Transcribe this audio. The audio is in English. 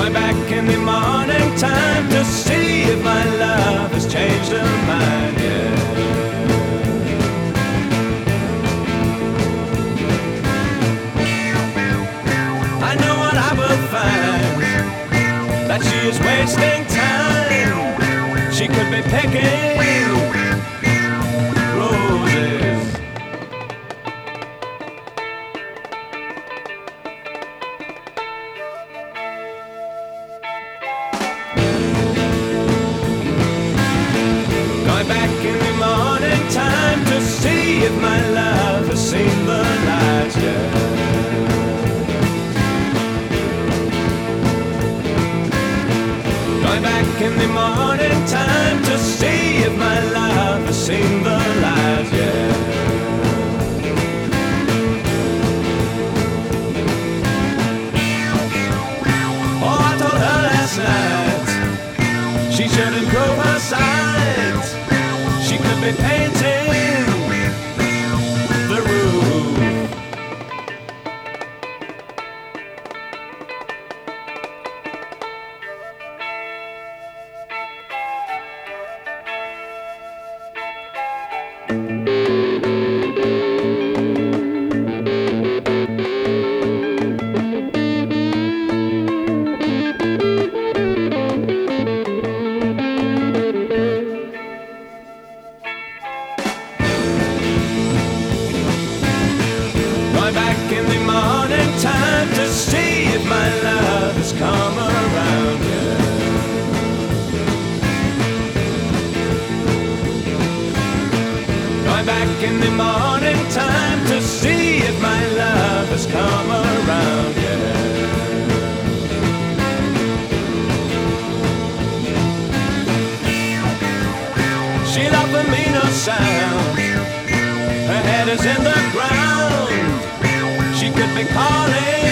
Going back in the morning time to see if my love has changed her mind, yeah. I know what I will find, that she is wasting time. She could be picking roses. Going back in the morning time to see if my love has seen the light, yeah. Going back in the morning time to see if my love has seen the light, yeah. Oh, I told her last night she should improve her sight. She could be painting the roof. Going back in the morning time to see if my love has come around, yeah. Going back in the morning time to see if my love has come around, yeah. She'll offer me no sound, her head is in the ground. She could be calling